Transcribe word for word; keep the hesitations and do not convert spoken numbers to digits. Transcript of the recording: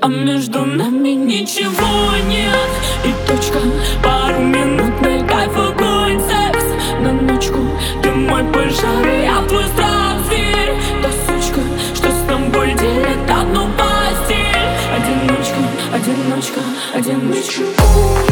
а между нами ничего нет. И точка, пару минутный кайф, огонь, секс на ночку. Ты мой пожар, я твой страх, зверь. Та сучка, что с тобой делит одну постель. Одиночка, одиночка, одиночка.